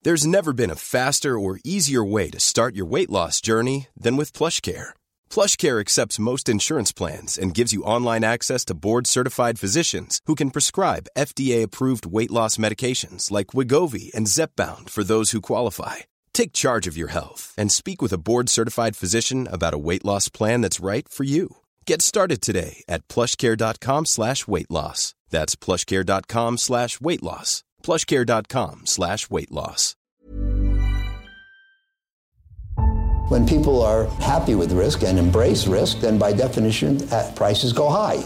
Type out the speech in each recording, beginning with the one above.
There's never been a faster or easier way to start your weight loss journey than with PlushCare. PlushCare accepts most insurance plans and gives you online access to board-certified physicians who can prescribe FDA-approved weight loss medications like Wegovy and Zepbound for those who qualify. Take charge of your health and speak with a board-certified physician about a weight loss plan that's right for you. Get started today at plushcare.com/weightloss. That's plushcare.com/weightloss. plushcare.com/weightloss. When people are happy with risk and embrace risk, then by definition, prices go high.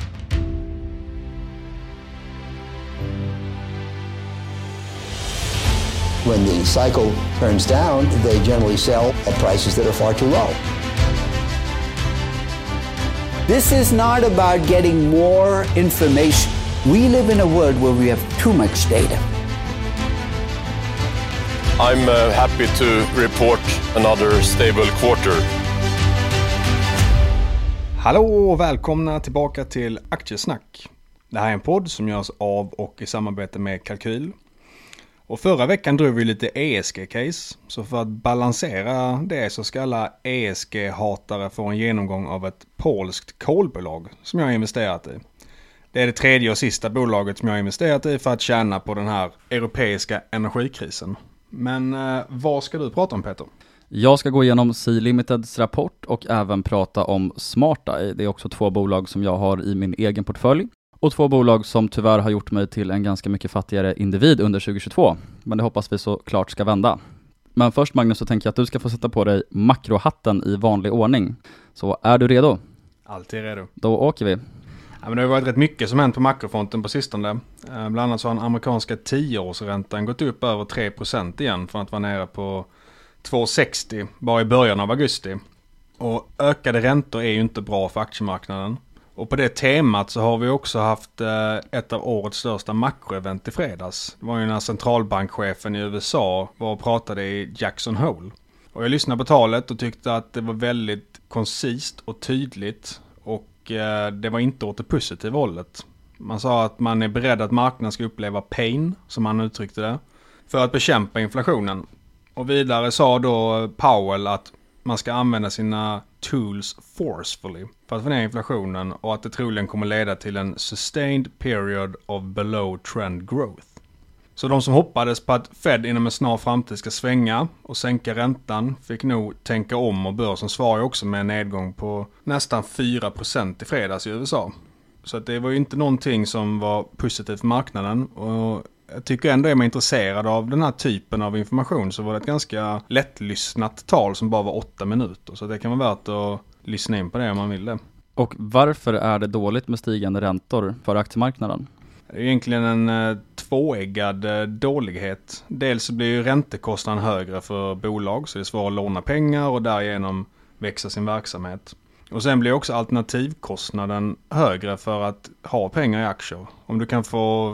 When the cycle turns down, they generally sell at prices that are far too low. This is not about getting more information. We live in a world where we have too much data. I'm happy to report another stable quarter. Hallå och välkomna tillbaka till Aktiesnack. Det här är en podd som görs av och i samarbete med Kalkyl. Och förra veckan drog vi lite ESG-case. Så för att balansera det så ska alla ESG-hatare få en genomgång av ett polskt kolbolag som jag har investerat i. Det är det tredje och sista bolaget som jag har investerat i för att tjäna på den här europeiska energikrisen. Men vad ska du prata om, Peter? Jag ska gå igenom Sea Limiteds rapport och även prata om SmartEye. Det är också två bolag som jag har i min egen portfölj. Och två bolag som tyvärr har gjort mig till en ganska mycket fattigare individ under 2022. Men det hoppas vi såklart ska vända. Men först, Magnus, så tänker jag att du ska få sätta på dig makrohatten i vanlig ordning. Så är du redo? Alltid redo. Då åker vi. Ja, men det har varit rätt mycket som hänt på makrofronten på sistone. Bland annat så har den amerikanska 10-årsräntan gått upp över 3% igen från att vara nere på 2,60 bara i början av augusti. Och ökade räntor är ju inte bra för aktiemarknaden. Och på det temat så har vi också haft ett av årets största makroevent i fredags. Det var ju när centralbankchefen i USA var och pratade i Jackson Hole. Och jag lyssnade på talet och tyckte att det var väldigt koncist och tydligt. Och det var inte åt det positiva hållet. Man sa att man är beredd att marknaden ska uppleva pain, som han uttryckte det, för att bekämpa inflationen. Och vidare sa då Powell att man ska använda sina tools forcefully för att få ner inflationen och att det troligen kommer leda till en sustained period of below trend growth. Så de som hoppades på att Fed inom en snar framtid ska svänga och sänka räntan fick nog tänka om, och börsen svarade också med en nedgång på nästan 4% i fredags i USA. Så att det var ju inte någonting som var positivt för marknaden, och jag tycker ändå är man intresserad av den här typen av information så var det ett ganska lättlyssnat tal som bara var 8 minuter. Så det kan vara värt att lyssna in på det om man vill det. Och varför är det dåligt med stigande räntor för aktiemarknaden? Det är egentligen en tvåeggad dålighet. Dels så blir ju räntekostnaden högre för bolag, så det är svårt att låna pengar och därigenom växa sin verksamhet. Och sen blir också alternativkostnaden högre för att ha pengar i aktier. Om du kan få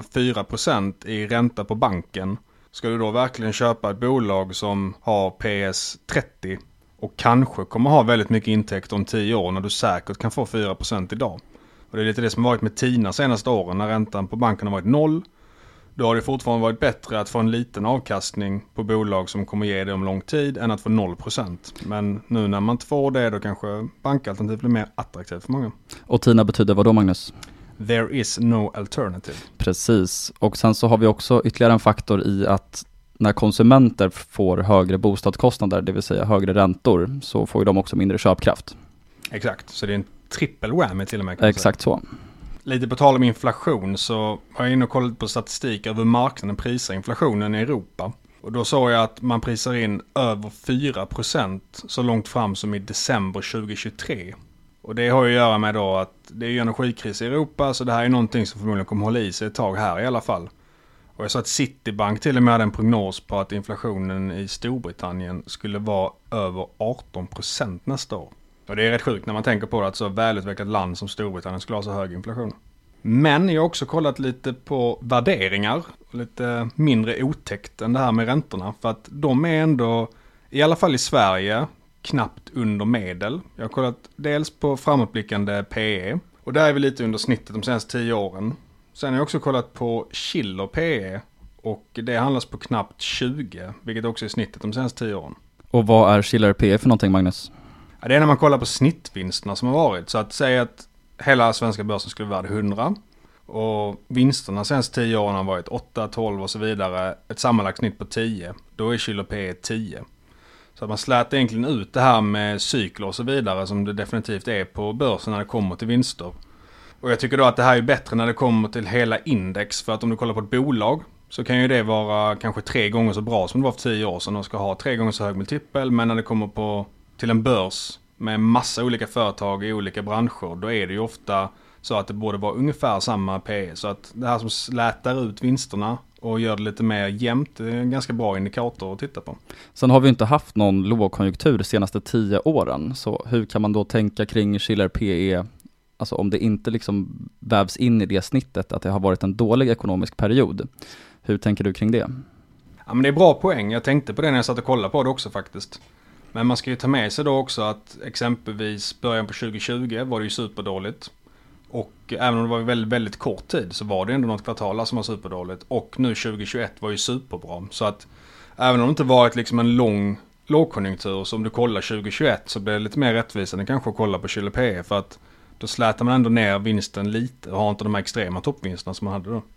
4% i ränta på banken, ska du då verkligen köpa ett bolag som har PS 30 och kanske kommer ha väldigt mycket intäkt om 10 år när du säkert kan få 4% idag. Och det är lite det som har varit med TINA senaste åren när räntan på banken har varit 0. Då har det fortfarande varit bättre att få en liten avkastning på bolag som kommer ge det om lång tid än att få 0%. Men nu när man inte får det, då kanske bankalternativ blir mer attraktivt för många. Och TINA betyder vad då, Magnus? There is no alternative. Precis. Och sen så har vi också ytterligare en faktor i att när konsumenter får högre bostadskostnader, det vill säga högre räntor, så får ju de också mindre köpkraft. Exakt, så det är en trippel whammy till och med. Exakt så. Lite på tal om inflation så har jag inne och kollat på statistik över marknaden prisar inflationen i Europa. Och då såg jag att man prisar in över 4% så långt fram som i december 2023. Och det har ju att göra med då att det är ju energikris i Europa, så det här är någonting som förmodligen kommer hålla i sig ett tag här i alla fall. Och jag sa att Citibank till och med hade en prognos på att inflationen i Storbritannien skulle vara över 18% nästa år. Och det är rätt sjukt när man tänker på det, att så välutvecklat land som Storbritannien skulle ha så hög inflation. Men jag har också kollat lite på värderingar, lite mindre otäckt än det här med räntorna. För att de är ändå, i alla fall i Sverige, knappt under medel. Jag har kollat dels på framåtblickande PE, och där är vi lite under snittet de senaste 10 åren. Sen har jag också kollat på Schiller PE, och det handlas på knappt 20, vilket också är snittet de senaste 10 åren. Och vad är Schiller PE för någonting, Magnus? Ja, det är när man kollar på snittvinsterna som har varit. Så att säga att hela svenska börsen skulle vara 100 och vinsterna senaste 10 åren har varit 8, 12 och så vidare. Ett sammanlagt snitt på 10. Då är Schiller PE 10. Så att man slätar egentligen ut det här med cykler och så vidare som det definitivt är på börsen när det kommer till vinster. Och jag tycker då att det här är bättre när det kommer till hela index. För att om du kollar på ett bolag så kan ju det vara kanske 3 gånger så bra som det var för 10 år sedan. De ska ha 3 gånger så hög multipel. Men när det kommer till en börs med massa olika företag i olika branscher, då är det ju ofta så att det borde vara ungefär samma PE. Så att det här som slätar ut vinsterna och gör det lite mer jämnt är en ganska bra indikator att titta på. Sen har vi inte haft någon lågkonjunktur de senaste 10 åren. Så hur kan man då tänka kring Schiller PE? Alltså om det inte liksom vävs in i det snittet att det har varit en dålig ekonomisk period. Hur tänker du kring det? Ja, men det är bra poäng. Jag tänkte på det när jag satt och kollade på det också faktiskt. Men man ska ju ta med sig då också att exempelvis början på 2020 var det ju superdåligt. Och även om det var väldigt, väldigt kort tid så var det ändå något kvartal som var superdåligt. Och nu 2021 var ju superbra. Så att även om det inte varit liksom en lång lågkonjunktur så om du kollar 2021 så blir det lite mer rättvisande kanske att kolla på Schiller PE. För att då slätar man ändå ner vinsten lite och har inte de här extrema toppvinsterna som man hade då.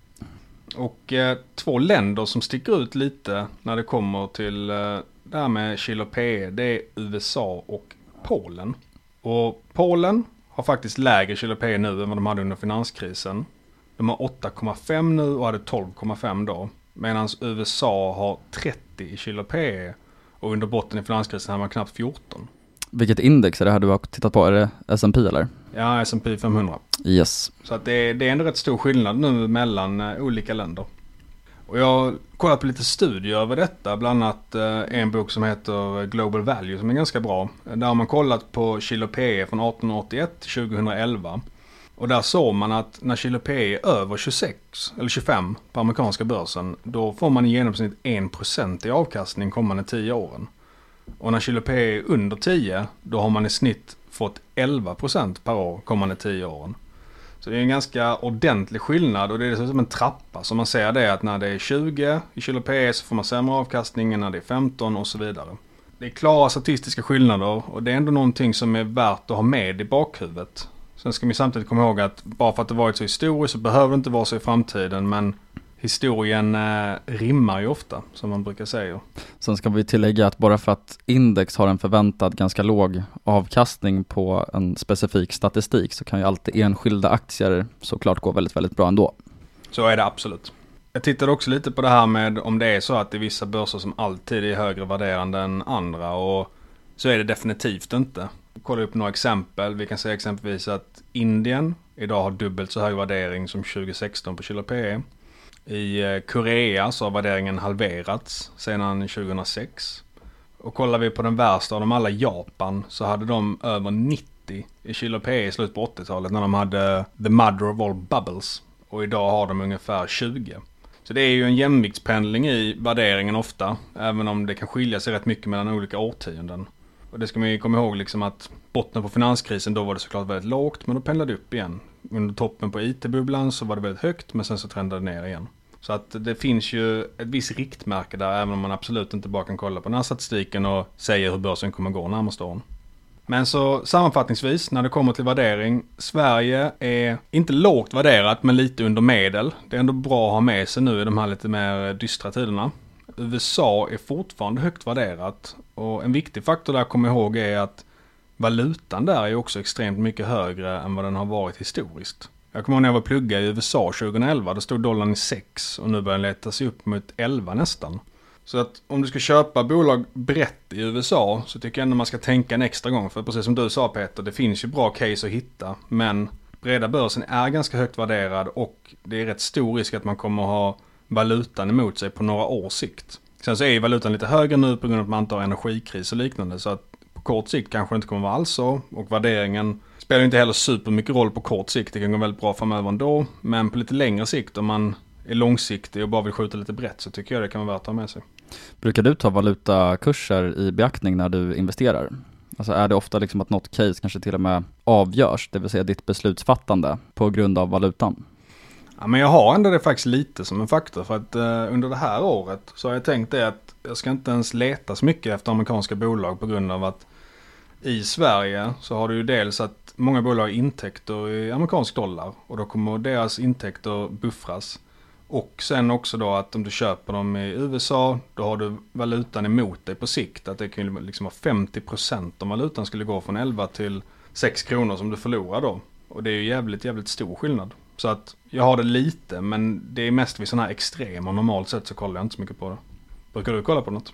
Och 2 länder som sticker ut lite när det kommer till det här med Schiller PE, det är USA och Polen. Och Polen har faktiskt lägre Schiller PE nu än vad de hade under finanskrisen. De har 8,5 nu och hade 12,5 då. Medan USA har 30 i Schiller PE och under botten i finanskrisen har man knappt 14. Vilket index är det här du har tittat på? Är det S&P eller? Ja, S&P 500. Yes. Så att det är ändå rätt stor skillnad nu mellan olika länder. Och jag har kollat på lite studier över detta, bland annat en bok som heter Global Value som är ganska bra. Där har man kollat på Schiller PE från 1881 till 2011. Och där såg man att när Schiller PE är över 26 eller 25 på amerikanska börsen, då får man i genomsnitt 1% i avkastning kommande 10 åren. Och när Schiller PE är under 10, då har man i snitt fått 11% per år kommande 10 åren. Så det är en ganska ordentlig skillnad och det är som en trappa. Så man ser det att när det är 20 i Schiller PE så får man sämre avkastning än när det är 15 och så vidare. Det är klara statistiska skillnader och det är ändå någonting som är värt att ha med i bakhuvudet. Sen ska man samtidigt komma ihåg att bara för att det varit så historiskt så behöver det inte vara så i framtiden, men historien rimmar ju ofta, som man brukar säga. Sen ska vi tillägga att bara för att index har en förväntad ganska låg avkastning på en specifik statistik så kan ju alltid enskilda aktier såklart gå väldigt, väldigt bra ändå. Så är det absolut. Jag tittade också lite på det här med om det är så att det är vissa börser som alltid är högre värderande än andra, och så är det definitivt inte. Kolla upp några exempel. Vi kan säga exempelvis att Indien idag har dubbelt så hög värdering som 2016 på Schiller PE. I Korea så har värderingen halverats sedan 2006. Och kollar vi på den värsta av dem alla, Japan, så hade de över 90 i Schiller PE i slutet på 80-talet när de hade the mother of all bubbles. Och idag har de ungefär 20. Så det är ju en jämviktspendling i värderingen ofta, även om det kan skilja sig rätt mycket mellan olika årtionden. Och det ska man ju komma ihåg liksom att botten på finanskrisen, då var det såklart väldigt lågt, men då pendlade det upp igen. Under toppen på IT-bubblan så var det väldigt högt, men sen så trendade det ner igen. Så att det finns ju ett visst riktmärke där, även om man absolut inte bara kan kolla på den här statistiken och säga hur börsen kommer gå närmaste åren. Men så sammanfattningsvis, när det kommer till värdering, Sverige är inte lågt värderat men lite under medel. Det är ändå bra att ha med sig nu i de här lite mer dystra tiderna. USA är fortfarande högt värderat, och en viktig faktor där att komma ihåg är att valutan där är också extremt mycket högre än vad den har varit historiskt. Jag kommer ihåg när jag var plugga i USA 2011, då stod dollarn i 6 och nu börjar den leta sig upp mot 11 nästan. Så att om du ska köpa bolag brett i USA så tycker jag ändå man ska tänka en extra gång. För precis som du sa Peter, det finns ju bra case att hitta. Men breda börsen är ganska högt värderad och det är rätt stor risk att man kommer att ha valutan emot sig på några års sikt. Sen så är ju valutan lite högre nu på grund av att man inte har energikris och liknande. Så att på kort sikt kanske det inte kommer att vara alls så. Och värderingen spelar inte heller supermycket roll på kort sikt. Det kan gå väldigt bra framöver ändå. Men på lite längre sikt, om man är långsiktig och bara vill skjuta lite brett, så tycker jag det kan vara värt att ha med sig. Brukar du ta valutakurser i beaktning när du investerar? Alltså är det ofta liksom att något case kanske till och med avgörs, det vill säga ditt beslutsfattande, på grund av valutan? Ja, men jag har ändå det faktiskt lite som en faktor, för att under det här året så har jag tänkt det att jag ska inte ens leta så mycket efter amerikanska bolag på grund av att i Sverige så har du ju dels att många bolag har intäkter i amerikansk dollar och då kommer deras intäkter buffras. Och sen också då att om du köper dem i USA, då har du valutan emot dig på sikt. Att det kan ju liksom vara 50% om valutan skulle gå från 11 till 6 kronor som du förlorar då. Och det är ju jävligt stor skillnad. Så att jag har det lite, men det är mest vid sådana här extremer. Normalt sett så kollar jag inte så mycket på det. Brukar du kolla på något?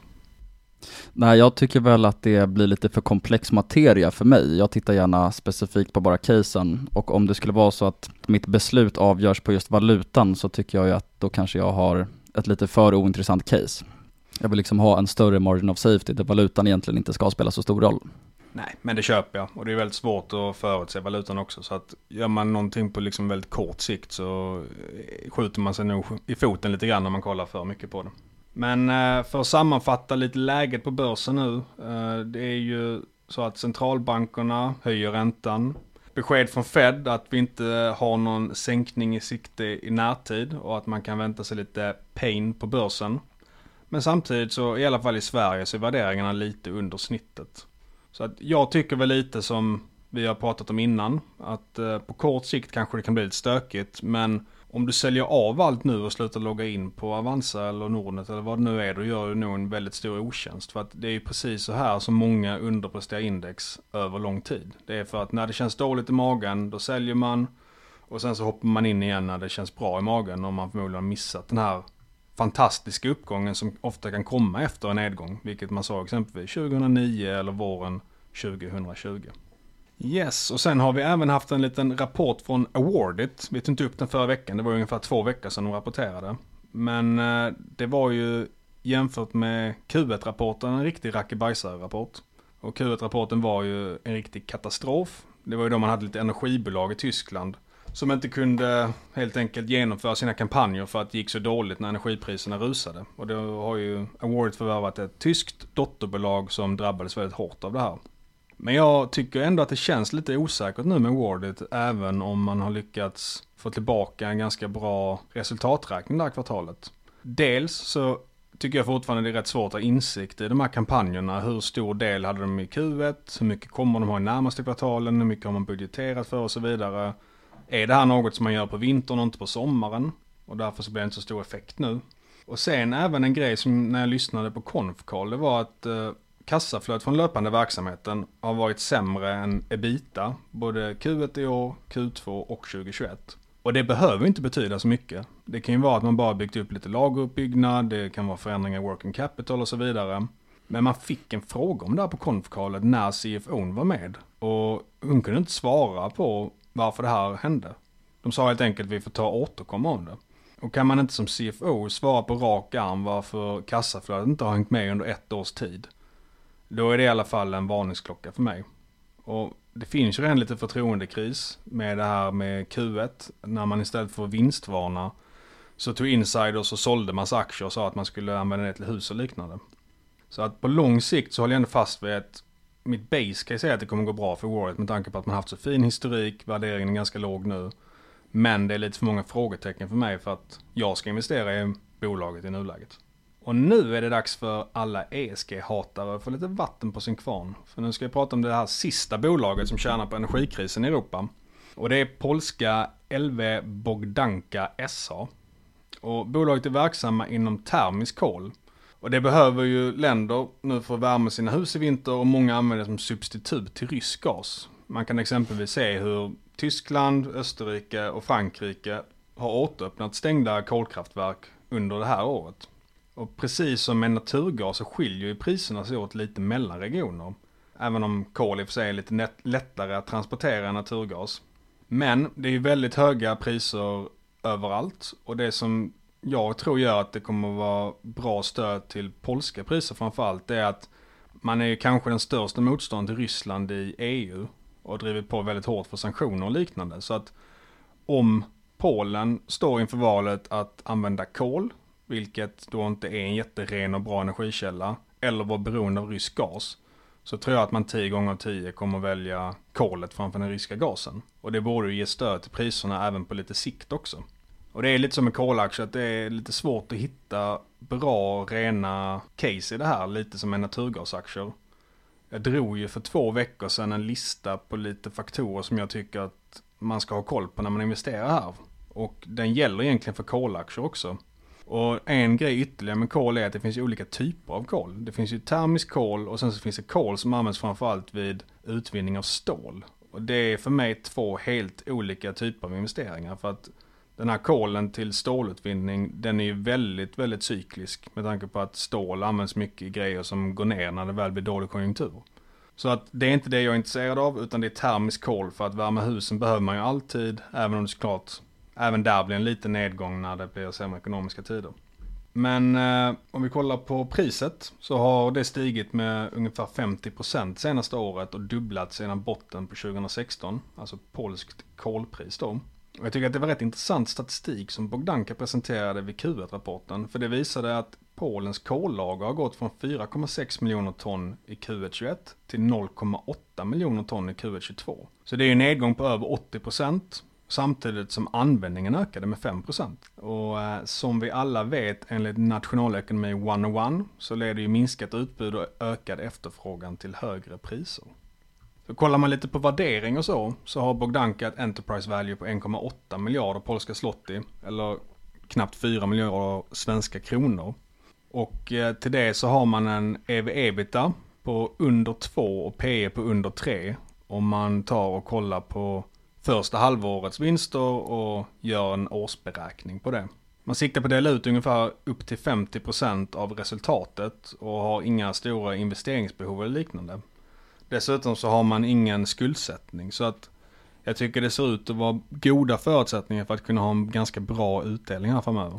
Nej, jag tycker väl att det blir lite för komplex materia för mig. Jag tittar gärna specifikt på bara casen. Och om det skulle vara så att mitt beslut avgörs på just valutan, så tycker jag ju att då kanske jag har ett lite för ointressant case. Jag vill liksom ha en större margin of safety där valutan egentligen inte ska spela så stor roll. Nej, men det köper jag. Och det är väldigt svårt att förutse valutan också. Så att gör man någonting på liksom väldigt kort sikt så skjuter man sig nog i foten lite grann om man kollar för mycket på det. Men för att sammanfatta lite läget på börsen nu. Det är ju så att centralbankerna höjer räntan. Besked från Fed att vi inte har någon sänkning i sikte i närtid och att man kan vänta sig lite pain på börsen. Men samtidigt så i alla fall i Sverige så är värderingarna lite under snittet. Så att jag tycker väl lite som vi har pratat om innan, att på kort sikt kanske det kan bli lite stökigt, men om du säljer av allt nu och slutar logga in på Avanza eller Nordnet eller vad det nu är, då gör du nog en väldigt stor otjänst. För att det är ju precis så här som många underpresterar index över lång tid. Det är för att när det känns dåligt i magen, då säljer man och sen så hoppar man in igen när det känns bra i magen, och man förmodligen har missat den här fantastiska uppgången som ofta kan komma efter en nedgång, vilket man sa exempelvis 2009 eller våren 2020. Yes, och sen har vi även haft en liten rapport från Awardit. Vi tog inte upp den förra veckan, det var ungefär 2 veckor sedan de rapporterade. Men det var ju jämfört med Q1-rapporten en riktig rackebajsare-rapport. Och Q1-rapporten var ju en riktig katastrof. Det var ju då man hade lite energibolag i Tyskland som inte kunde helt enkelt genomföra sina kampanjer för att det gick så dåligt när energipriserna rusade. Och då har ju Awardit förvärvat ett tyskt dotterbolag som drabbades väldigt hårt av det här. Men jag tycker ändå att det känns lite osäkert nu med Awardit, även om man har lyckats få tillbaka en ganska bra resultaträkning det här kvartalet. Dels så tycker jag fortfarande det är rätt svårt att ha insikt i de här kampanjerna. Hur stor del hade de i Q1? Hur mycket kommer de ha i närmaste kvartalen? Hur mycket har man budgeterat för och så vidare? Är det här något som man gör på vintern och inte på sommaren? Och därför så blir det inte så stor effekt nu. Och sen även en grej som när jag lyssnade på Conf-call, det var att kassaflödet från löpande verksamheten har varit sämre än EBITDA, både Q1 i år, Q2 och 2021. Och det behöver inte betyda så mycket. Det kan ju vara att man bara byggt upp lite lageruppbyggnad, det kan vara förändringar i working capital och så vidare. Men man fick en fråga om det här på Conf-callet när CFO:n var med. Och hon kunde inte svara på varför det här hände. De sa helt enkelt att vi får ta och återkomma om det. Och kan man inte som CFO svara på rak arm varför kassaflödet inte har hängt med under 1 års tid, då är det i alla fall en varningsklocka för mig. Och det finns ju redan lite förtroendekris med det här med Q1. När man istället för vinstvarna så tog insiders och sålde massa aktier och sa att man skulle använda det till hus och liknande. Så att på lång sikt så håller jag ändå fast vid att mitt base kan jag säga att det kommer gå bra för Awardit med tanke på att man haft så fin historik, värderingen är ganska låg nu. Men det är lite för många frågetecken för mig för att jag ska investera i bolaget i nuläget. Och nu är det dags för alla ESG-hatare att få lite vatten på sin kvarn. För nu ska jag prata om det här sista bolaget som tjänar på energikrisen i Europa. Och det är polska LV Bogdanka SA. Och bolaget är verksamma inom termisk kol. Och det behöver ju länder nu för att värma sina hus i vinter, och många använder det som substitut till rysk gas. Man kan exempelvis se hur Tyskland, Österrike och Frankrike har återöppnat stängda kolkraftverk under det här året. Och precis som med naturgas så skiljer ju priserna sig åt lite mellan regioner. Även om kol i och för sig är lite lättare att transportera än naturgas. Men det är ju väldigt höga priser överallt. Och det som jag tror gör att det kommer att vara bra stöd till polska priser framförallt, är att man är ju kanske den största motståndaren till Ryssland i EU. Och drivit på väldigt hårt för sanktioner och liknande. Så att om Polen står inför valet att använda kol, vilket då inte är en jätteren och bra energikälla, eller vara beroende av rysk gas, så tror jag att man 10 gånger av 10 kommer välja kolet framför den ryska gasen. Och det borde ju ge stöd till priserna även på lite sikt också. Och det är lite som med kolaktier, att det är lite svårt att hitta bra, rena case i det här. Lite som med naturgasaktier. Jag drog ju för 2 veckor sedan en lista på lite faktorer som jag tycker att man ska ha koll på när man investerar här. Och den gäller egentligen för kolaktier också. Och en grej ytterligare med kol är att det finns ju olika typer av kol. Det finns ju termisk kol och sen så finns det kol som används framförallt vid utvinning av stål. Och det är för mig 2 helt olika typer av investeringar. För att den här kolen till stålutvinning, den är ju väldigt, väldigt cyklisk. Med tanke på att stål används mycket i grejer som går ner när det väl blir dålig konjunktur. Så att det är inte det jag är intresserad av, utan det är termisk kol. För att värma husen behöver man ju alltid, även om det såklart även där blir en liten nedgång när det blir sämre ekonomiska tider. Men om vi kollar på priset så har det stigit med ungefär 50% senaste året och dubblat sedan botten på 2016. Alltså polskt kolpris då. Och jag tycker att det var rätt intressant statistik som Bogdanka presenterade vid Q1-rapporten. För det visade att Polens kollager har gått från 4,6 miljoner ton i Q1 21 till 0,8 miljoner ton i Q1 22. Så det är en nedgång på över 80%. Samtidigt som användningen ökade med 5%. Och som vi alla vet enligt nationalekonomi 101 så leder ju minskat utbud och ökad efterfrågan till högre priser. Så kollar man lite på värdering och så har Bogdanka ett enterprise value på 1,8 miljarder polska zloty eller knappt 4 miljarder svenska kronor. Och till det så har man en EV/EBITDA på under 2 och PE på under 3 om man tar och kollar på första halvårets vinster och gör en årsberäkning på det. Man siktar på att dela ut ungefär upp till 50% av resultatet och har inga stora investeringsbehov eller liknande. Dessutom så har man ingen skuldsättning, så att jag tycker det ser ut att vara goda förutsättningar för att kunna ha en ganska bra utdelning här framöver.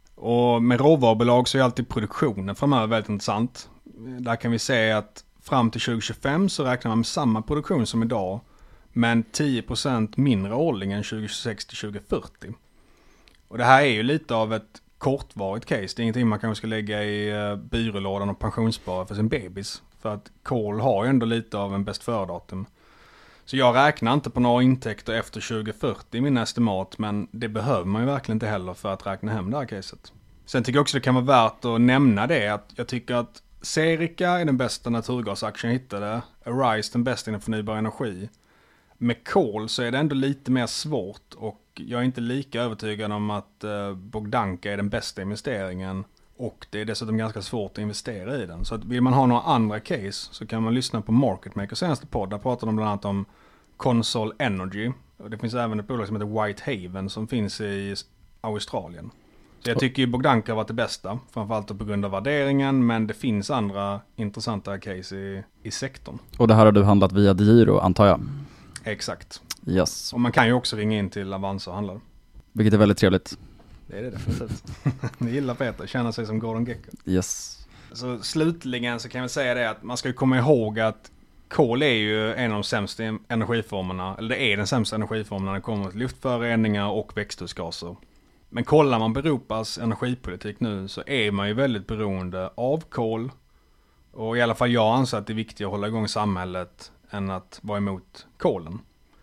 Och med råvarubolag så är alltid produktionen framöver väldigt intressant. Där kan vi se att fram till 2025 så räknar man med samma produktion som idag, men 10% mindre årligen 2026 till 2040. Och det här är ju lite av ett kortvarigt case. Det är ingenting man kanske ska lägga i byrålådan och pensionsspara för sin bebis. För att kol har ju ändå lite av en bäst före-datum. Så jag räknar inte på några intäkter efter 2040 i min estimat, men det behöver man ju verkligen inte heller för att räkna hem det här caset. Sen tycker jag också det kan vara värt att nämna det att jag tycker att Serica är den bästa naturgasaktien jag hittade, Arise den bästa inom förnybar energi. Med kol så är det ändå lite mer svårt och jag är inte lika övertygad om att Bogdanka är den bästa investeringen och det är dessutom ganska svårt att investera i den. Så att vill man ha några andra case så kan man lyssna på Market Makers senaste podd. Där pratar de bland annat om Consol Energy. Och det finns även ett bolag som heter Whitehaven som finns i Australien. Så jag tycker ju Bogdanka har varit det bästa, framförallt på grund av värderingen, men det finns andra intressanta case i sektorn. Och det här har du handlat via Giro, antar jag? Exakt. Yes. Och man kan ju också ringa in till Avanza och handla. Vilket är väldigt trevligt. Det är det definitivt. Ni gillar Peter, känner sig som Gordon Gekko. Yes. Så slutligen så kan vi säga det att man ska komma ihåg att kol är ju en av de sämsta energiformerna, eller det är den sämsta energiformen när det kommer till luftföroreningar och växthusgaser. Men kollar man på Europas energipolitik nu så är man ju väldigt beroende av kol. Och i alla fall jag anser att det är viktigt att hålla igång samhället än att vara emot kolen.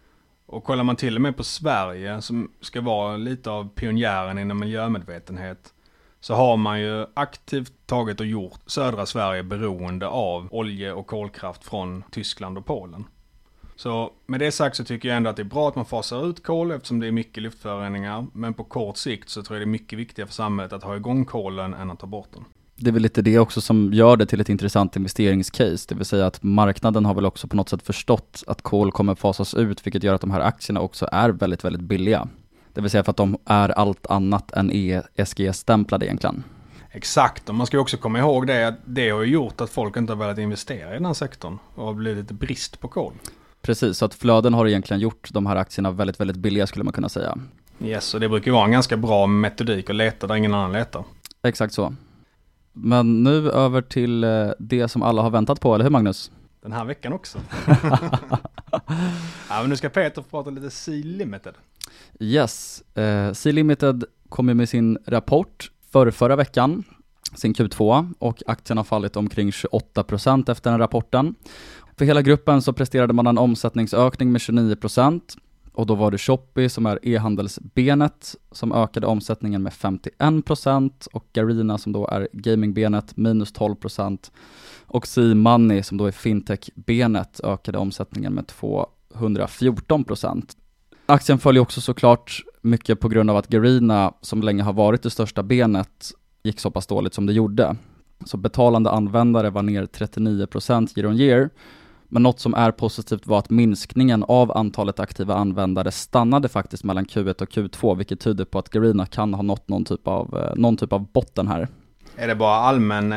Och kollar man till och med på Sverige som ska vara lite av pionjären inom miljömedvetenhet så har man ju aktivt tagit och gjort södra Sverige beroende av olje- och kolkraft från Tyskland och Polen. Så med det sagt så tycker jag ändå att det är bra att man fasar ut kol eftersom det är mycket luftföroreningar. Men på kort sikt så tror jag det är mycket viktigare för samhället att ha igång kolen än att ta bort den. Det är väl lite det också som gör det till ett intressant investeringscase. Det vill säga att marknaden har väl också på något sätt förstått att kol kommer fasas ut, vilket gör att de här aktierna också är väldigt, väldigt billiga. Det vill säga för att de är allt annat än ESG-stämplade egentligen. Exakt, och man ska också komma ihåg det att det har gjort att folk inte har velat investera i den här sektorn och har blivit lite brist på kol. Precis, så att flöden har egentligen gjort de här aktierna väldigt, väldigt billiga skulle man kunna säga. Yes, och det brukar vara en ganska bra metodik att leta där ingen annan letar. Exakt så. Men nu över till det som alla har väntat på, eller hur Magnus? Den här veckan också. Ja, men nu ska Peter prata lite C-Limited. Yes, C-Limited kom ju med sin rapport förra veckan, sin Q2, och aktien har fallit omkring 28% efter den rapporten. För hela gruppen så presterade man en omsättningsökning med 29% Och då var det Shopee som är e-handelsbenet som ökade omsättningen med 51% och Garena som då är gamingbenet minus 12% och C-Money som då är fintech-benet ökade omsättningen med 214%. Aktien följer också såklart mycket på grund av att Garena som länge har varit det största benet gick så pass dåligt som det gjorde. Så betalande användare var ner 39% year on year. Men något som är positivt var att minskningen av antalet aktiva användare stannade faktiskt mellan Q1 och Q2, vilket tyder på att Garena kan ha nått någon typ av botten här. Är det bara allmän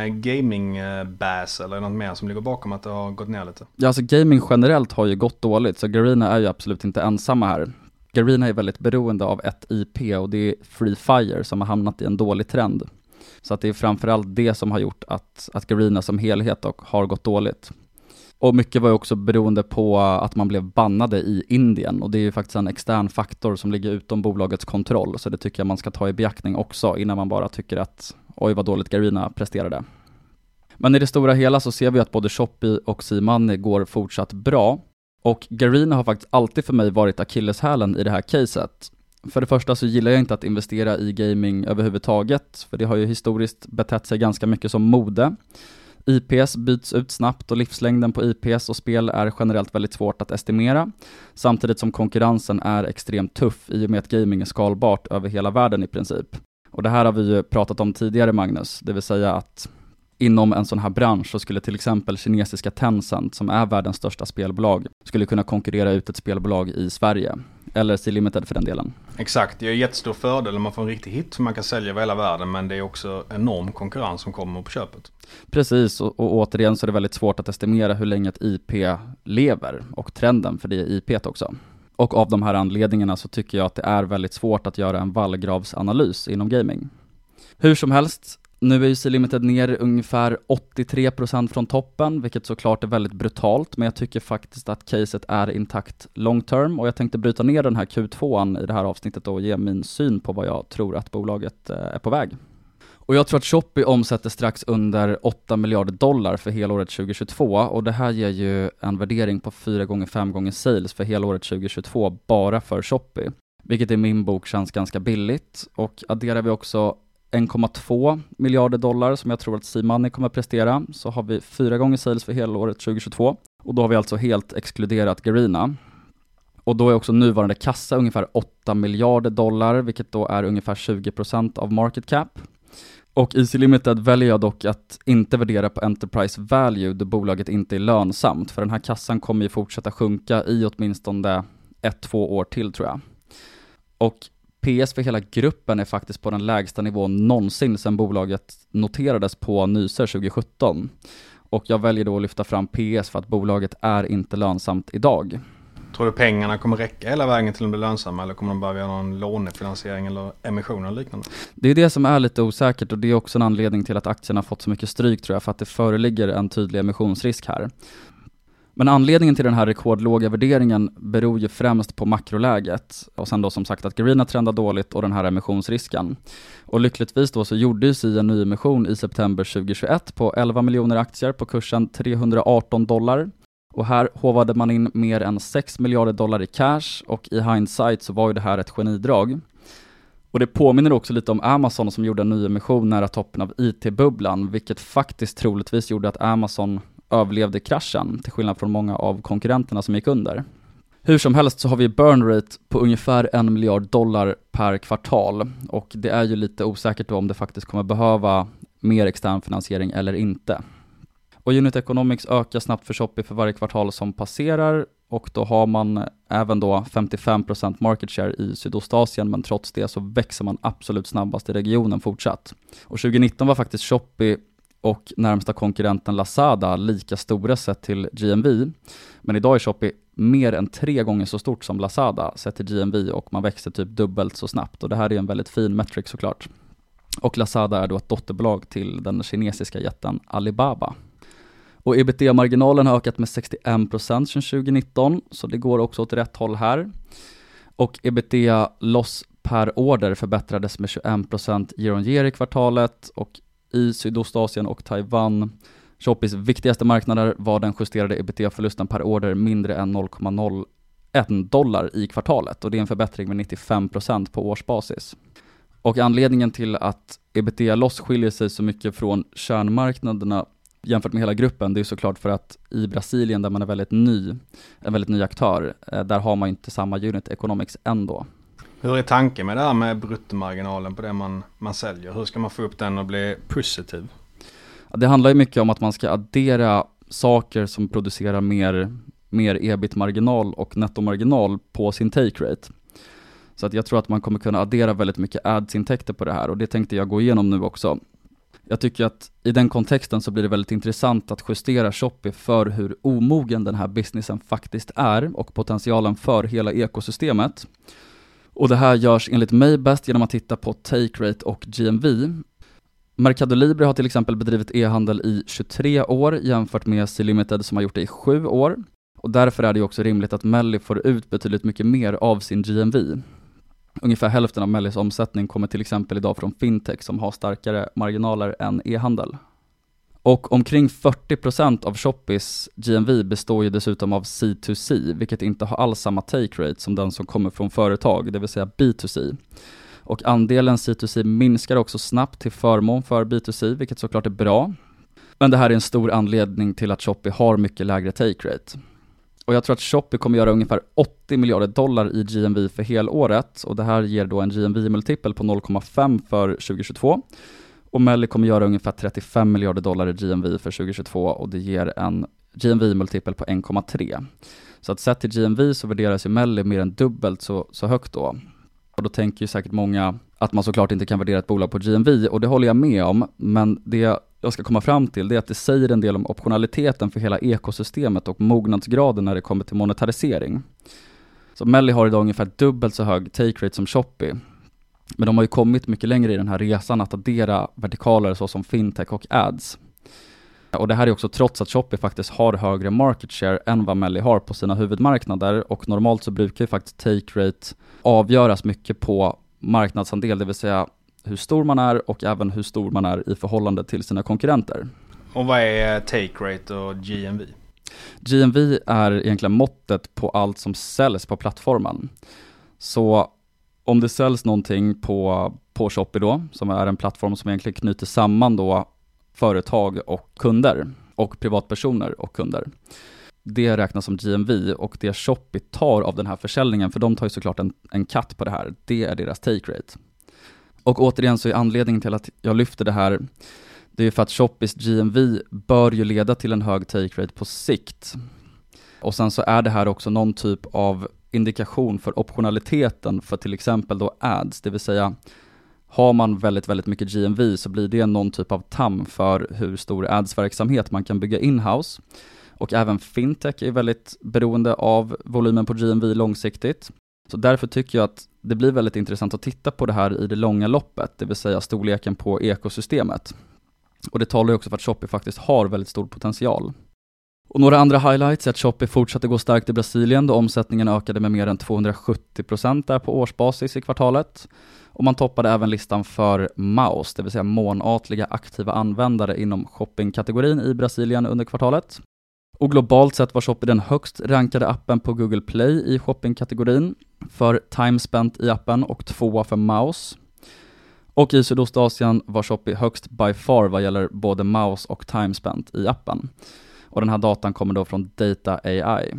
gaming-bass eller något mer som ligger bakom att det har gått ner lite? Ja, alltså gaming generellt har ju gått dåligt, så Garena är ju absolut inte ensamma här. Garena är väldigt beroende av ett IP och det är Free Fire som har hamnat i en dålig trend. Så att det är framförallt det som har gjort att Garena som helhet har gått dåligt. Och mycket var ju också beroende på att man blev bannade i Indien och det är ju faktiskt en extern faktor som ligger utom bolagets kontroll, så det tycker jag man ska ta i beaktning också innan man bara tycker att oj vad dåligt Garena presterade. Men i det stora hela så ser vi att både Shopee och C-Money går fortsatt bra och Garena har faktiskt alltid för mig varit akilleshälen i det här caset. För det första så gillar jag inte att investera i gaming överhuvudtaget, för det har ju historiskt betett sig ganska mycket som mode. IPs byts ut snabbt och livslängden på IPs och spel är generellt väldigt svårt att estimera, samtidigt som konkurrensen är extremt tuff i och med att gaming är skalbart över hela världen i princip. Och det här har vi ju pratat om tidigare, Magnus, det vill säga att inom en sån här bransch så skulle till exempel kinesiska Tencent, som är världens största spelbolag, skulle kunna konkurrera ut ett spelbolag i Sverige. Eller C-Limited för den delen. Exakt, det är ju jättestor fördel om man får en riktig hit som man kan sälja över hela världen, men det är också enorm konkurrens som kommer på köpet. Precis, och återigen så är det väldigt svårt att estimera hur länge ett IP lever och trenden för det är IP:t också. Och av de här anledningarna så tycker jag att det är väldigt svårt att göra en vallgravsanalys inom gaming. Hur som helst, nu är ju C-Limited ner ungefär 83% från toppen, vilket såklart är väldigt brutalt, men jag tycker faktiskt att caset är intakt long term och jag tänkte bryta ner den här Q2an i det här avsnittet och ge min syn på vad jag tror att bolaget är på väg. Och jag tror att Shopee omsätter strax under $8 miljarder för helåret 2022 och det här ger ju en värdering på 4 gånger 5 gånger sales för helåret 2022 bara för Shopee, vilket i min bok känns ganska billigt. Och adderar vi också 1,2 miljarder dollar som jag tror att C-Money kommer att prestera, så har vi 4 gånger sales för helåret 2022 och då har vi alltså helt exkluderat Garena. Och då är också nuvarande kassa ungefär 8 miljarder dollar, vilket då är ungefär 20% av market cap. Och i C-Limited väljer jag dock att inte värdera på enterprise value då bolaget inte är lönsamt, för den här kassan kommer ju fortsätta sjunka i åtminstone 1-2 år till tror jag. Och PS för hela gruppen är faktiskt på den lägsta nivån någonsin sedan bolaget noterades på Nyser 2017. Och jag väljer då att lyfta fram PS för att bolaget är inte lönsamt idag. Tror du pengarna kommer räcka hela vägen till att bli lönsamma eller kommer de behöva göra någon lånefinansiering eller emission eller liknande? Det är det som är lite osäkert och det är också en anledning till att aktierna har fått så mycket stryk tror jag, för att det föreligger en tydlig emissionsrisk här. Men anledningen till den här rekordlåga värderingen beror ju främst på makroläget och sen då som sagt att Garena trendar dåligt och den här emissionsrisken. Och lyckligtvis då så gjorde ju C en ny emission i september 2021 på 11 miljoner aktier på kursen $318. Och här hovade man in mer än 6 miljarder dollar i cash och i hindsight så var ju det här ett genidrag. Och det påminner också lite om Amazon som gjorde en ny emission nära toppen av IT-bubblan, vilket faktiskt troligtvis gjorde att Amazon överlevde kraschen till skillnad från många av konkurrenterna som gick under. Hur som helst så har vi burn rate på ungefär 1 miljard dollar per kvartal och det är ju lite osäkert då om det faktiskt kommer behöva mer extern finansiering eller inte. Och unit economics ökar snabbt för Shopee för varje kvartal som passerar och då har man även då 55% market share i Sydostasien, men trots det så växer man absolut snabbast i regionen fortsatt. Och 2019 var faktiskt Shopee och närmsta konkurrenten Lazada lika stora sett till GMV. Men idag är Shopee mer än 3 gånger så stort som Lazada sett till GMV och man växer typ dubbelt så snabbt. Och det här är en väldigt fin metric såklart. Och Lazada är då ett dotterbolag till den kinesiska jätten Alibaba. Och EBITDA-marginalen har ökat med 61% sedan 2019, så det går också åt rätt håll här. Och EBITDA-loss per order förbättrades med 21% year on year i kvartalet och i Sydostasien och Taiwan, Shopees viktigaste marknader, var den justerade EBITDA-förlusten per order mindre än $1 i kvartalet, och det är en förbättring med 95% på årsbasis. Och anledningen till att EBITDA-loss skiljer sig så mycket från kärnmarknaderna jämfört med hela gruppen, det är såklart för att i Brasilien, där man är en väldigt ny aktör, där har man inte samma unit economics ändå. Hur är tanken med det här med bruttomarginalen på det man säljer? Hur ska man få upp den och bli positiv? Det handlar ju mycket om att man ska addera saker som producerar mer EBIT-marginal och nettomarginal på sin take rate. Så att jag tror att man kommer kunna addera väldigt mycket ads-intäkter på det här, och det tänkte jag gå igenom nu också. Jag tycker att i den kontexten så blir det väldigt intressant att justera Shopee för hur omogen den här businessen faktiskt är och potentialen för hela ekosystemet. Och det här görs enligt mig bäst genom att titta på take rate och GMV. Mercado Libre har till exempel bedrivit e-handel i 23 år jämfört med C-Limited som har gjort det i 7 år. Och därför är det också rimligt att Melli får ut betydligt mycket mer av sin GMV. Ungefär hälften av Mellis omsättning kommer till exempel idag från fintech som har starkare marginaler än e-handel. Och omkring 40% av Shopees GMV består ju dessutom av C2C, vilket inte har alls samma take rate som den som kommer från företag, det vill säga B2C. Och andelen C2C minskar också snabbt till förmån för B2C, vilket såklart är bra. Men det här är en stor anledning till att Shopee har mycket lägre take rate. Och jag tror att Shopee kommer göra ungefär $80 miljarder i GMV för helåret, och det här ger då en GMV-multipel på 0,5 för 2022. Och Melli kommer göra ungefär $35 miljarder i GMV för 2022, och det ger en GMV-multipel på 1,3. Så att sett till GMV så värderas ju Melli mer än dubbelt så högt då. Och då tänker ju säkert många att man såklart inte kan värdera ett bolag på GMV, och det håller jag med om, men det jag ska komma fram till det är att det säger en del om optionaliteten för hela ekosystemet och mognadsgraden när det kommer till monetarisering. Så Melli har idag ungefär dubbelt så hög take rate som Shopee, men de har ju kommit mycket längre i den här resan att addera vertikaler såsom fintech och ads. Och det här är också trots att Shopee faktiskt har högre market share än vad Melli har på sina huvudmarknader, och normalt så brukar ju faktiskt take rate avgöras mycket på marknadsandel, det vill säga hur stor man är och även hur stor man är i förhållande till sina konkurrenter. Och vad är take rate och GMV? GMV är egentligen måttet på allt som säljs på plattformen. Så om det säljs någonting på Shopee då, som är en plattform som egentligen knyter samman då företag och kunder och privatpersoner och kunder. Det räknas som GMV, och det Shopee tar av den här försäljningen, för de tar ju såklart en cut på det här, det är deras take rate. Och återigen så är anledningen till att jag lyfter det här, det är för att Shopees GMV bör ju leda till en hög take rate på sikt. Och sen så är det här också någon typ av indikation för optionaliteten för till exempel då ads, det vill säga har man väldigt, väldigt mycket GMV så blir det någon typ av TAM för hur stor ads-verksamhet man kan bygga in-house. Och även fintech är väldigt beroende av volymen på GMV långsiktigt. Så därför tycker jag att det blir väldigt intressant att titta på det här i det långa loppet, det vill säga storleken på ekosystemet. Och det talar ju också för att Shopee faktiskt har väldigt stor potential. Och några andra highlights är att Shopee fortsatte gå starkt i Brasilien då omsättningen ökade med mer än 270% där på årsbasis i kvartalet. Och man toppade även listan för MAUs, det vill säga månatliga aktiva användare inom shoppingkategorin i Brasilien under kvartalet. Och globalt sett var Shopee den högst rankade appen på Google Play i shoppingkategorin för time spent i appen och 2 för MAUs. Och i Sydostasien var Shopee högst by far vad gäller både MAUs och time spent i appen. Och den här datan kommer då från Data AI.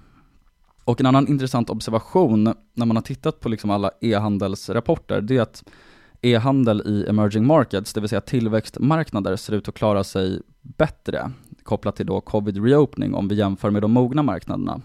Och en annan intressant observation när man har tittat på liksom alla e-handelsrapporter, det är att e-handel i emerging markets, det vill säga tillväxtmarknader, ser ut att klara sig bättre kopplat till då covid-reopening om vi jämför med de mogna marknaderna.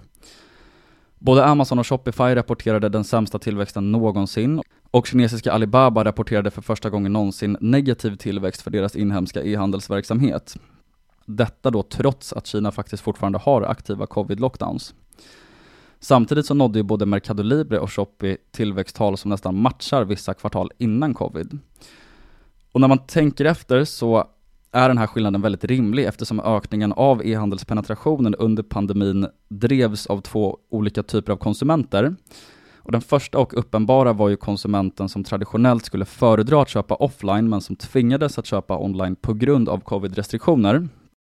Både Amazon och Shopify rapporterade den sämsta tillväxten någonsin, och kinesiska Alibaba rapporterade för första gången någonsin negativ tillväxt för deras inhemska e-handelsverksamhet. Detta då trots att Kina faktiskt fortfarande har aktiva covid-lockdowns. Samtidigt så nådde ju både Mercado Libre och Shopee tillväxttal som nästan matchar vissa kvartal innan covid. Och när man tänker efter så är den här skillnaden väldigt rimlig eftersom ökningen av e-handelspenetrationen under pandemin drevs av 2 olika typer av konsumenter. Och den första och uppenbara var ju konsumenten som traditionellt skulle föredra att köpa offline men som tvingades att köpa online på grund av covid-restriktioner.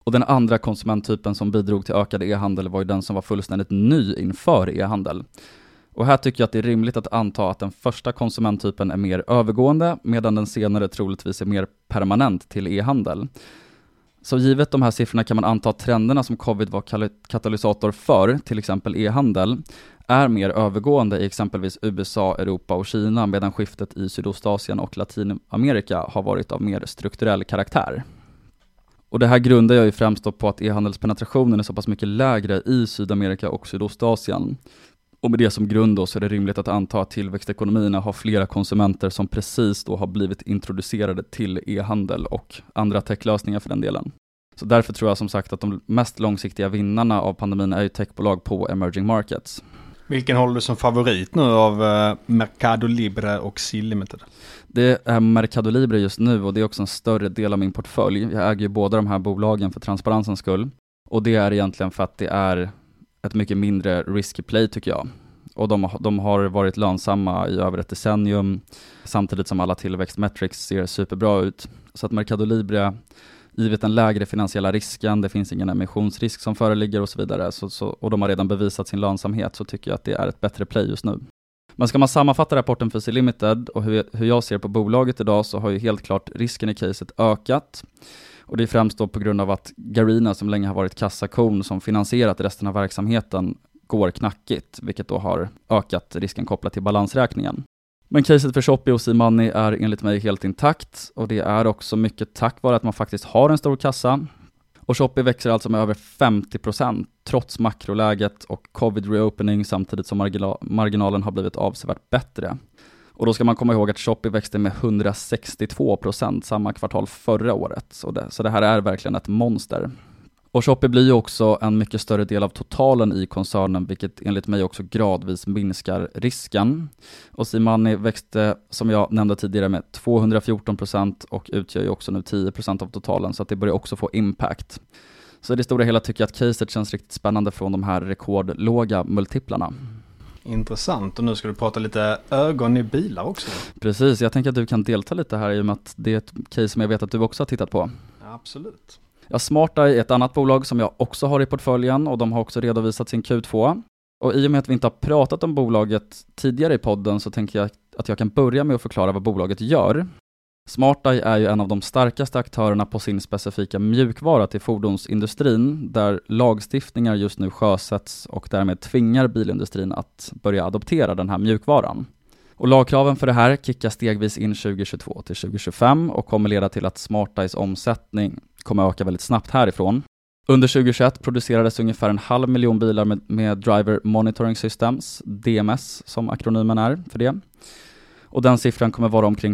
Och den andra konsumenttypen som bidrog till ökad e-handel var ju den som var fullständigt ny inför e-handel. Och här tycker jag att det är rimligt att anta att den första konsumenttypen är mer övergående, medan den senare troligtvis är mer permanent till e-handel. Så givet de här siffrorna kan man anta att trenderna som covid var katalysator för, till exempel e-handel, är mer övergående i exempelvis USA, Europa och Kina, medan skiftet i Sydostasien och Latinamerika har varit av mer strukturell karaktär. Och det här grundar jag ju främst på att e-handelspenetrationen är så pass mycket lägre i Sydamerika och Sydostasien. Och med det som grund då så är det rimligt att anta att tillväxtekonomierna har flera konsumenter som precis då har blivit introducerade till e-handel och andra techlösningar för den delen. Så därför tror jag som sagt att de mest långsiktiga vinnarna av pandemin är ju techbolag på emerging markets. Vilken håller du som favorit nu av Mercado Libre och C-Limited? Det är Mercado Libre just nu och det är också en större del av min portfölj. Jag äger ju båda de här bolagen för transparensens skull. Och det är egentligen för att det är ett mycket mindre risky play tycker jag. Och de har varit lönsamma i över ett decennium samtidigt som alla tillväxtmetrics ser superbra ut. Så att Mercado Libre, givet den lägre finansiella risken, det finns ingen emissionsrisk som föreligger och så vidare, och de har redan bevisat sin lönsamhet, så tycker jag att det är ett bättre play just nu. Men ska man sammanfatta rapporten för C-Limited och hur jag ser på bolaget idag, så har ju helt klart risken i caset ökat. Och det är främst då på grund av att Garena, som länge har varit kassakon som finansierat resten av verksamheten, går knackigt, vilket då har ökat risken kopplat till balansräkningen. Men caset för Shopee och C-Money är enligt mig helt intakt, och det är också mycket tack vare att man faktiskt har en stor kassa. Och Shopee växer alltså med över 50% trots makroläget och covid-reopening, samtidigt som marginalen har blivit avsevärt bättre. Och då ska man komma ihåg att Shopee växte med 162% samma kvartal förra året. Så det här är verkligen ett monster. Och Shopee blir ju också en mycket större del av totalen i koncernen, vilket enligt mig också gradvis minskar risken. Och C-Money växte, som jag nämnde tidigare, med 214% och utgör ju också nu 10% av totalen, så att det börjar också få impact. Så i det stora hela tycker jag att caset känns riktigt spännande från de här rekordlåga multiplarna. Intressant, och nu ska du prata lite ögon i bilar också. Precis, jag tänker att du kan delta lite här i och med att det är ett case som jag vet att du också har tittat på. Absolut. Ja, SmartEye är ett annat bolag som jag också har i portföljen, och de har också redovisat sin Q2. Och i och med att vi inte har pratat om bolaget tidigare i podden, så tänker jag att jag kan börja med att förklara vad bolaget gör. SmartEye är ju en av de starkaste aktörerna på sin specifika mjukvara till fordonsindustrin, där lagstiftningar just nu sjösätts och därmed tvingar bilindustrin att börja adoptera den här mjukvaran. Och lagkraven för det här kickar stegvis in 2022 till 2025 och kommer leda till att SmartEyes omsättning kommer öka väldigt snabbt härifrån. Under 2021 producerades ungefär 500 000 bilar med Driver Monitoring Systems, DMS som akronymen är för det. Och den siffran kommer vara omkring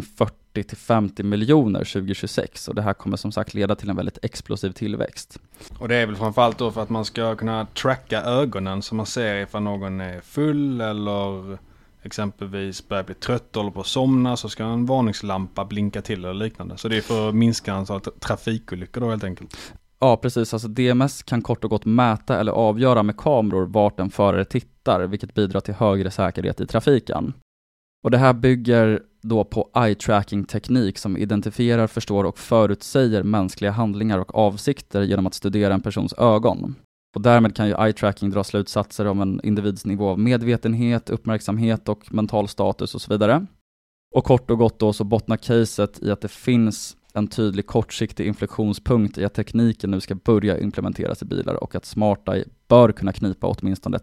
40-50 miljoner 2026, och det här kommer som sagt leda till en väldigt explosiv tillväxt. Och det är väl framförallt då för att man ska kunna tracka ögonen, så man ser ifall någon är full eller exempelvis börjar bli trött och håller på att somna, så ska en varningslampa blinka till eller liknande. Så det är för att minska antalet trafikolyckor då helt enkelt. Ja, precis. Alltså DMS kan kort och gott mäta eller avgöra med kameror vart en förare tittar, vilket bidrar till högre säkerhet i trafiken. Och det här bygger då på eye-tracking-teknik som identifierar, förstår och förutsäger mänskliga handlingar och avsikter genom att studera en persons ögon. Och därmed kan ju eye-tracking dra slutsatser om en individs nivå av medvetenhet, uppmärksamhet och mental status och så vidare. Och kort och gott då så bottnar caset i att det finns en tydlig kortsiktig inflektionspunkt i att tekniken nu ska börja implementeras i bilar, och att SmartEye bör kunna knipa åtminstone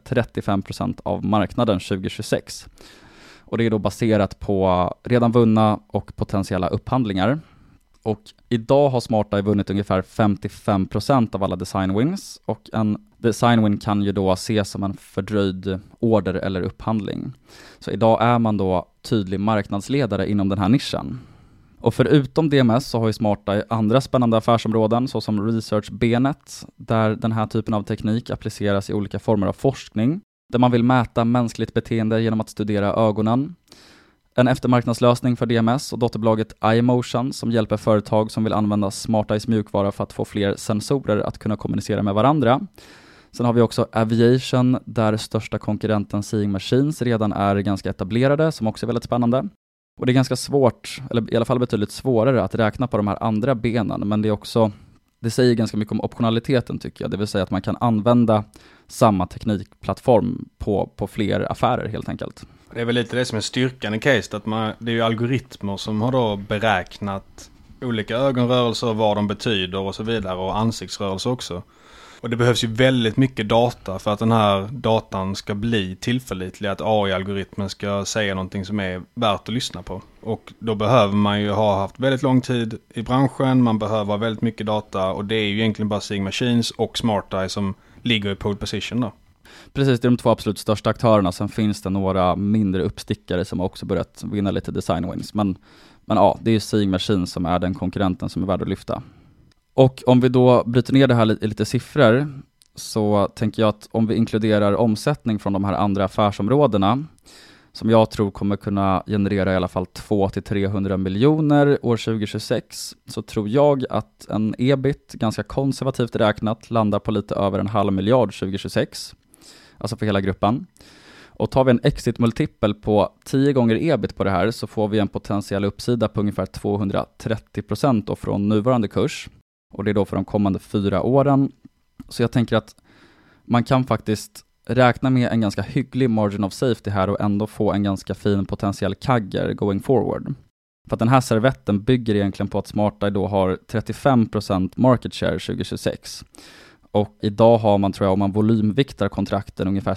35% av marknaden 2026. Och det är då baserat på redan vunna och potentiella upphandlingar. Och idag har SmartEye vunnit ungefär 55% av alla design wins, och en design win kan ju då ses som en fördröjd order eller upphandling. Så idag är man då tydlig marknadsledare inom den här nischen. Och förutom DMS så har ju SmartEye andra spännande affärsområden såsom research-benet, där den här typen av teknik appliceras i olika former av forskning, där man vill mäta mänskligt beteende genom att studera ögonen. En eftermarknadslösning för DMS och dotterbolaget iMotion som hjälper företag som vill använda SmartEyes mjukvara för att få fler sensorer att kunna kommunicera med varandra. Sen har vi också Aviation, där största konkurrenten Seeing Machines redan är ganska etablerade, som också är väldigt spännande. Och det är ganska svårt, eller i alla fall betydligt svårare att räkna på de här andra benen, men det är också Det säger ganska mycket om optionaliteten tycker jag, det vill säga att man kan använda samma teknikplattform på fler affärer helt enkelt. Det är väl lite det som är styrkan i case, att det är ju algoritmer som har då beräknat olika ögonrörelser, vad de betyder och så vidare, och ansiktsrörelser också. Och det behövs ju väldigt mycket data för att den här datan ska bli tillförlitlig, att AI-algoritmen ska säga någonting som är värt att lyssna på. Och då behöver man ju ha haft väldigt lång tid i branschen, man behöver ha väldigt mycket data, och det är ju egentligen bara Seeing Machines och SmartEye som ligger i pole position då. Precis, det är de 2 absolut största aktörerna. Sen finns det några mindre uppstickare som har också börjat vinna lite design wins. Men ja, det är ju Seeing Machines som är den konkurrenten som är värd att lyfta. Och om vi då bryter ner det här i lite siffror, så tänker jag att om vi inkluderar omsättning från de här andra affärsområdena, som jag tror kommer kunna generera i alla fall 200-300 miljoner år 2026, så tror jag att en EBIT, ganska konservativt räknat, landar på lite över 500 miljoner 2026. Alltså för hela gruppen. Och tar vi en exit-multipel på 10 gånger EBIT på det här, så får vi en potentiell uppsida på ungefär 230% då från nuvarande kurs. Och det är då för de kommande 4 åren. Så jag tänker att man kan faktiskt räkna med en ganska hygglig margin of safety här och ändå få en ganska fin potentiell kagger going forward. För att den här servetten bygger egentligen på att SmartEye då har 35% market share 2026. Och idag har man, tror jag, om man volymviktar kontrakten, ungefär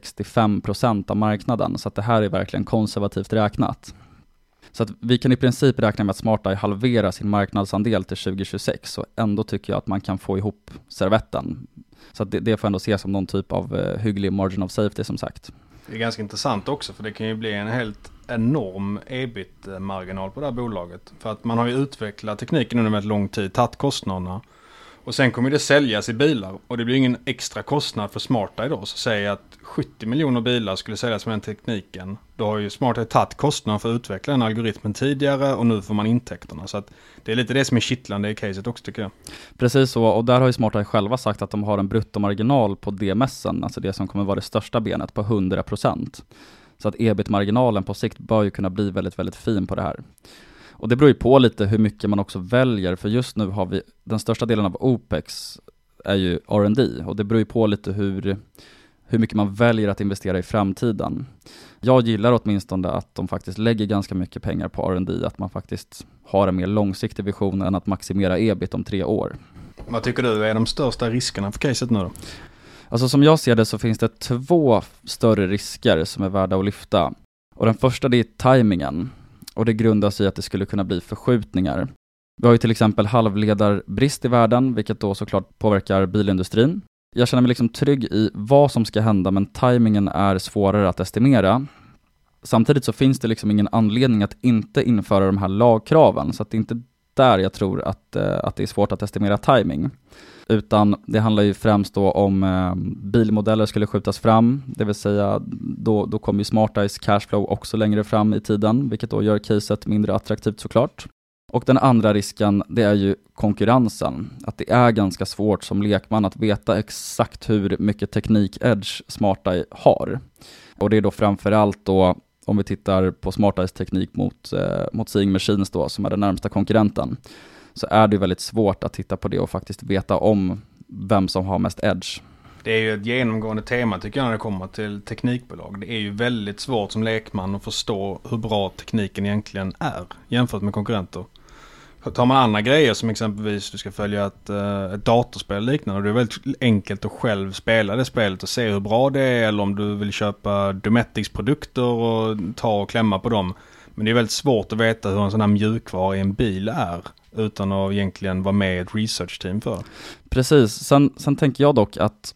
65% av marknaden. Så att det här är verkligen konservativt räknat. Så att vi kan i princip räkna med att SmartEye halverar sin marknadsandel till 2026. Och ändå tycker jag att man kan få ihop servetten. Så att det får ändå ses som någon typ av hygglig margin of safety som sagt. Det är ganska intressant också, för det kan ju bli en helt enorm EBIT-marginal på det här bolaget. För att man har ju utvecklat tekniken under väldigt lång tid, tagit kostnaderna. Och sen kommer det säljas i bilar, och det blir ingen extra kostnad för SmartEye då. Så säger att 70 miljoner bilar skulle säljas med den tekniken. Då har ju SmartEye tagit kostnaden för att utveckla den algoritmen tidigare, och nu får man intäkterna. Så att det är lite det som är kittlande i caset också tycker jag. Precis så, och där har ju SmartEye själva sagt att de har en bruttomarginal på DMSen, alltså det som kommer vara det största benet, på 100%. Så att EBIT-marginalen på sikt bör ju kunna bli väldigt, väldigt fin på det här. Och det beror ju på lite hur mycket man också väljer, för just nu har vi den största delen av OPEX är ju R&D, och det beror ju på lite hur mycket man väljer att investera i framtiden. Jag gillar åtminstone att de faktiskt lägger ganska mycket pengar på R&D, att man faktiskt har en mer långsiktig vision än att maximera EBIT om 3 år. Vad tycker du är de största riskerna för caset nu då? Alltså som jag ser det så finns det 2 större risker som är värda att lyfta. Och den första, det är timingen. Och det grundas i att det skulle kunna bli förskjutningar. Vi har ju till exempel halvledarbrist i världen, vilket då såklart påverkar bilindustrin. Jag känner mig liksom trygg i vad som ska hända, men timingen är svårare att estimera. Samtidigt så finns det liksom ingen anledning att inte införa de här lagkraven, så att det är inte där jag tror att det är svårt att estimera timing. Utan det handlar ju främst då om bilmodeller skulle skjutas fram, det vill säga då kommer ju SmartEyes cashflow också längre fram i tiden, vilket då gör caset mindre attraktivt såklart. Och den andra risken, det är ju konkurrensen. Att det är ganska svårt som lekman att veta exakt hur mycket teknik-edge SmartEye har. Och det är då framförallt då, om vi tittar på SmartEyes teknik mot Seeing Machines då, som är den närmsta konkurrenten, så är det väldigt svårt att titta på det och faktiskt veta om vem som har mest edge. Det är ju ett genomgående tema tycker jag när det kommer till teknikbolag. Det är ju väldigt svårt som lekman att förstå hur bra tekniken egentligen är jämfört med konkurrenter. Tar man andra grejer som exempelvis du ska följa ett datorspel liknande, och det är väldigt enkelt att själv spela det spelet och se hur bra det är, eller om du vill köpa Dometics produkter och ta och klämma på dem. Men det är väldigt svårt att veta hur en sån här mjukvara i en bil är utan att egentligen vara med i ett research-team för. Precis, sen tänker jag dock att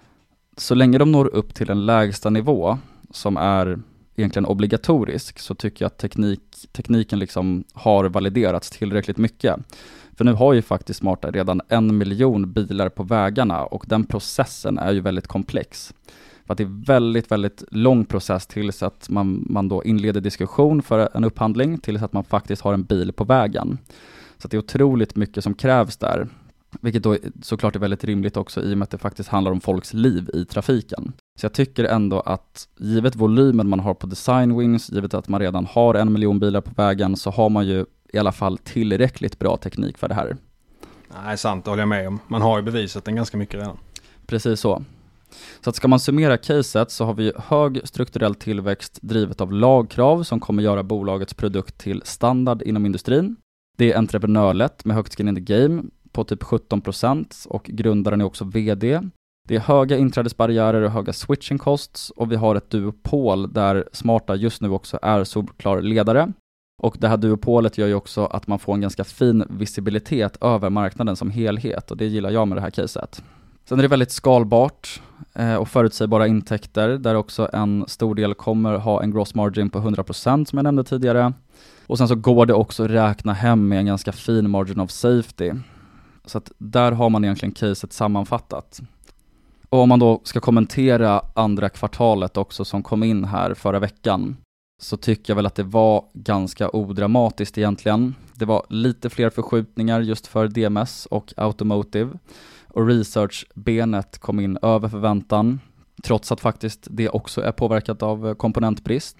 så länge de når upp till en lägsta nivå som är egentligen obligatorisk, så tycker jag att tekniken liksom har validerats tillräckligt mycket. För nu har ju faktiskt SmartEye redan 1 miljon bilar på vägarna, och den processen är ju väldigt komplex. För att det är väldigt, väldigt lång process tills att man då inleder diskussion för en upphandling, tills att man faktiskt har en bil på vägen. Så att det är otroligt mycket som krävs där. Vilket då såklart är väldigt rimligt också, i och med att det faktiskt handlar om folks liv i trafiken. Så jag tycker ändå att givet volymen man har på design wins, givet att man redan har 1 miljon bilar på vägen, så har man ju i alla fall tillräckligt bra teknik för det här. Nej, sant, det håller jag med om. Man har ju bevisat den ganska mycket redan. Precis så. Så att ska man summera caset så har vi hög strukturell tillväxt drivet av lagkrav som kommer göra bolagets produkt till standard inom industrin. Det är entreprenörlätt med högt skin in the game på typ 17% och grundaren är också vd. Det är höga inträdesbarriärer och höga switching costs och vi har ett duopol där Smarta just nu också är solklar ledare. Och det här duopolet gör ju också att man får en ganska fin visibilitet över marknaden som helhet och det gillar jag med det här caset. Sen är det väldigt skalbart och förutsägbara intäkter där också en stor del kommer ha en gross margin på 100% som jag nämnde tidigare. Och sen så går det också att räkna hem med en ganska fin margin of safety. Så att där har man egentligen caset sammanfattat. Och om man då ska kommentera andra kvartalet också som kom in här förra veckan så tycker jag väl att det var ganska odramatiskt egentligen. Det var lite fler förskjutningar just för DMS och Automotive. Och research-benet kom in över förväntan, trots att faktiskt det också är påverkat av komponentbrist.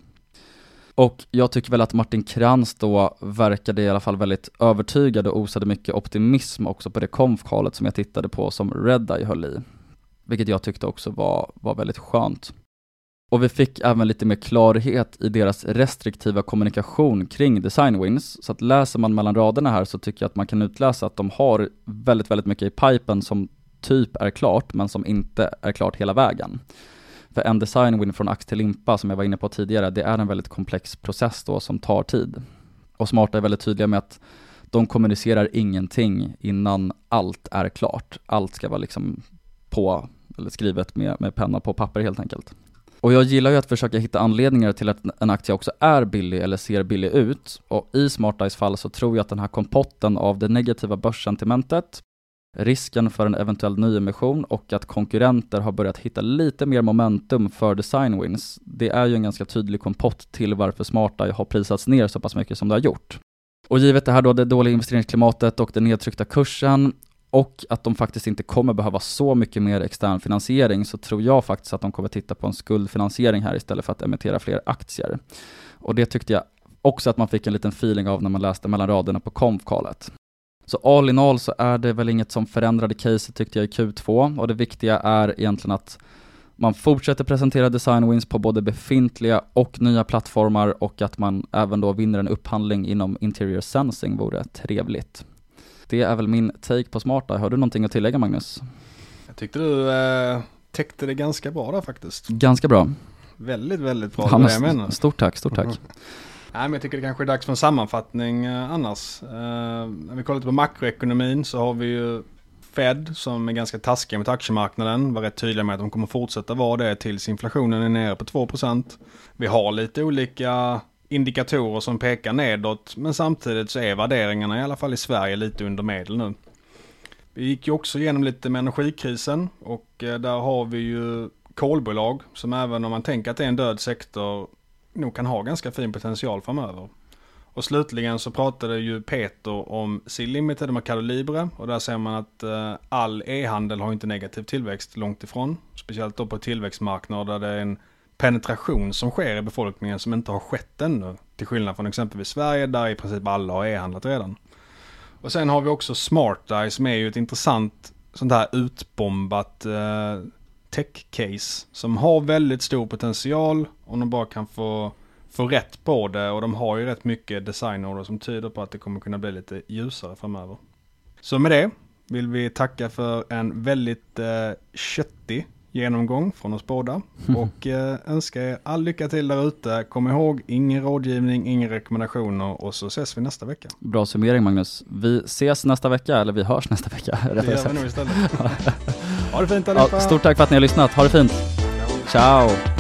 Och jag tycker väl att Martin Krantz då verkade i alla fall väldigt övertygad och osade mycket optimism också på det konf-callet som jag tittade på som Redeye höll i. Vilket jag tyckte också var väldigt skönt. Och vi fick även lite mer klarhet i deras restriktiva kommunikation kring design wins. Så att läser man mellan raderna här så tycker jag att man kan utläsa att de har väldigt, väldigt mycket i pipen som typ är klart men som inte är klart hela vägen. För en design win från ax till limpa som jag var inne på tidigare, det är en väldigt komplex process då som tar tid. Och Smarta är väldigt tydliga med att de kommunicerar ingenting innan allt är klart. Allt ska vara liksom på eller skrivet med penna på papper helt enkelt. Och jag gillar ju att försöka hitta anledningar till att en aktie också är billig eller ser billig ut. Och i Smarteyes fall så tror jag att den här kompotten av det negativa börssentimentet, risken för en eventuell nyemission och att konkurrenter har börjat hitta lite mer momentum för design wins. Det är ju en ganska tydlig kompott till varför Smarteye har prisats ner så pass mycket som det har gjort. Och givet det här då det dåliga investeringsklimatet och den nedtryckta kursen och att de faktiskt inte kommer behöva så mycket mer extern finansiering så tror jag faktiskt att de kommer titta på en skuldfinansiering här istället för att emittera fler aktier. Och det tyckte jag också att man fick en liten feeling av när man läste mellan raderna på konf-callet. Så all in all så är det väl inget som förändrade caset tyckte jag i Q2 och det viktiga är egentligen att man fortsätter presentera design wins på både befintliga och nya plattformar och att man även då vinner en upphandling inom interior sensing vore trevligt. Det är väl min take på Smarta. Har du någonting att tillägga, Magnus? Jag tyckte du täckte det ganska bra där faktiskt. Ganska bra. Väldigt, väldigt bra. Ja, jag menar. Stort tack. Nej, men jag tycker det kanske är dags för en sammanfattning annars. När vi kollar på makroekonomin så har vi ju Fed som är ganska taskiga mot aktiemarknaden. Var rätt tydliga med att de kommer fortsätta vara det tills inflationen är nere på 2%. Vi har lite olika indikatorer som pekar nedåt, men samtidigt så är värderingarna i alla fall i Sverige lite under medel nu. Vi gick ju också igenom lite med energikrisen och där har vi ju kolbolag som även om man tänker att det är en död sektor nog kan ha ganska fin potential framöver. Och slutligen så pratade ju Peter om Sea Limited och Mercado Libre och där ser man att all e-handel har inte negativ tillväxt långt ifrån. Speciellt då på tillväxtmarknader där det är en penetration som sker i befolkningen som inte har skett ännu. Till skillnad från exempelvis Sverige där i princip alla har e-handlat redan. Och sen har vi också Smarteye som är ju ett intressant sånt här utbombat tech-case som har väldigt stor potential om de bara kan få rätt på det och de har ju rätt mycket designorder som tyder på att det kommer kunna bli lite ljusare framöver. Så med det vill vi tacka för en väldigt köttig genomgång från oss båda och önskar er all lycka till där ute. Kom ihåg, ingen rådgivning, inga rekommendationer och så ses vi nästa vecka. Bra summering, Magnus. Vi ses nästa vecka, eller vi hörs nästa vecka. Det gör vi nog istället. Ha det fint allihopa. Ja, stort tack för att ni har lyssnat. Ha det fint. Ciao.